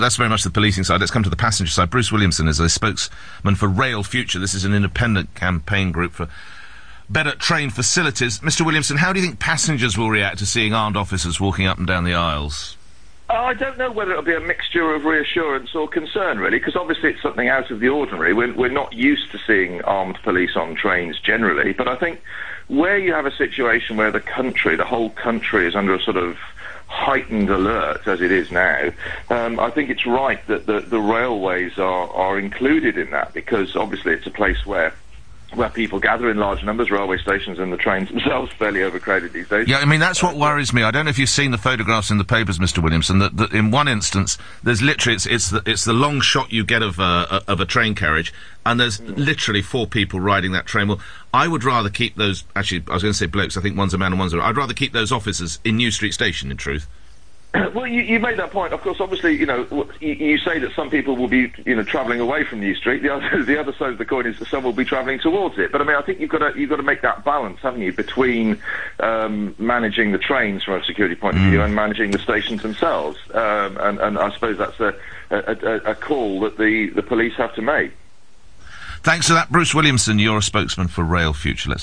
That's very much the policing side. Let's come to the passenger side. Bruce Williamson is a spokesman for Rail Future. This is an independent campaign group for better train facilities. Mr. Williamson, how do you think passengers will react to seeing armed officers walking up and down the aisles? I don't know whether it'll be a mixture of reassurance or concern, really, because obviously it's something out of the ordinary. We're not used to seeing armed police on trains generally, but I think where you have a situation where the whole country is under a sort of heightened alert, as it is now, I think it's right that the railways are included in that, because obviously it's a place where people gather in large numbers. Railway stations and the trains themselves fairly overcrowded these days. Yeah, I mean, that's what worries me. I don't know if you've seen the photographs in the papers, Mr. Williamson, that in one instance, there's literally, it's the long shot you get of a train carriage, and there's literally 4 people riding that train. Well, I would rather keep those, actually, I was going to say blokes, I think one's a man and one's a... I'd rather keep those officers in New Street Station, in truth. Well, you made that point. Of course, obviously, you say that some people will be, travelling away from New Street. The other side of the coin is that some will be travelling towards it. But I mean, I think you've got to make that balance, haven't you, between managing the trains from a security point of view and managing the stations themselves. And I suppose that's a call that the police have to make. Thanks for that, Bruce Williamson. You're a spokesman for Rail Future. Let's